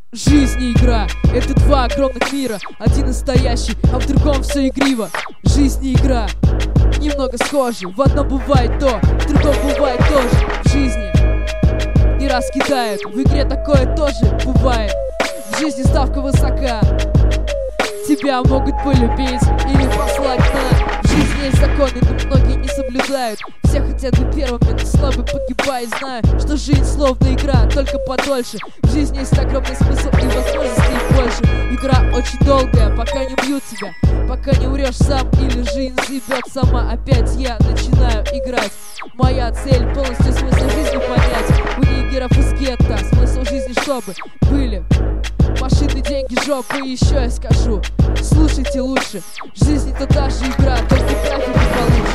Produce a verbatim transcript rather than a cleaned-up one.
Жизнь и игра — это два огромных мира. Один настоящий, а в другом все игриво. Жизнь и игра немного схожи. В одном бывает то, в другом бывает тоже. В жизни не раз кидают, в игре такое тоже бывает. В жизни ставка высока, тебя могут полюбить или послать на. В жизни есть законы, но многие не соблюдают. Все хотят быть первыми, но слабый погибает, зная, что жизнь словно игра, только подольше. В жизни есть огромный смысл и возможностей больше. Игра очень долгая, пока не бьют тебя, пока не умрешь сам или жизнь заебет сама. Опять я начинаю играть. Моя цель — полностью смысл жизни понять. У нигеров из гетто смысл жизни, чтобы были машины, деньги, жопы. И еще я скажу, слушайте лучше, жизнь это та же игра, только графики получше.